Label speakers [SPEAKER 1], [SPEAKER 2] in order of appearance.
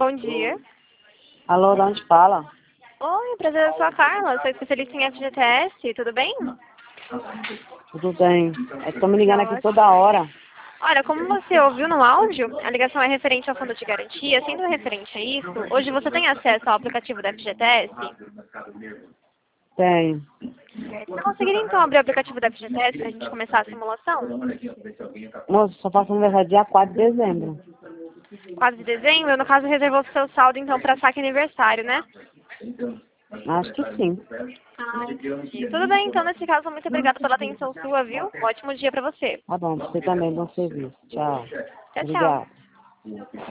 [SPEAKER 1] Bom dia.
[SPEAKER 2] Alô, de onde fala?
[SPEAKER 1] Oi, prazer, eu sou a Carla, sou especialista em FGTS, tudo bem?
[SPEAKER 2] Tudo bem. Estou me ligando aqui
[SPEAKER 1] Ótimo.
[SPEAKER 2] toda hora.
[SPEAKER 1] Olha, como você ouviu no áudio, a ligação é referente ao fundo de garantia. Sendo referente a isso, hoje você tem acesso ao aplicativo da FGTS?
[SPEAKER 2] Tenho.
[SPEAKER 1] Você conseguiria então abrir o aplicativo da FGTS para a gente começar a simulação?
[SPEAKER 2] Moço, só faço aniversário dia 4 de dezembro.
[SPEAKER 1] 4 de dezembro, no caso reservou o seu saldo então para saque aniversário, né?
[SPEAKER 2] Acho que sim.
[SPEAKER 1] Entendi. Tudo bem, então nesse caso, muito obrigada pela atenção sua, viu? Um ótimo dia para você.
[SPEAKER 2] Tá bom, você também, bom serviço. Tchau.
[SPEAKER 1] Tchau, tchau.
[SPEAKER 2] Obrigado.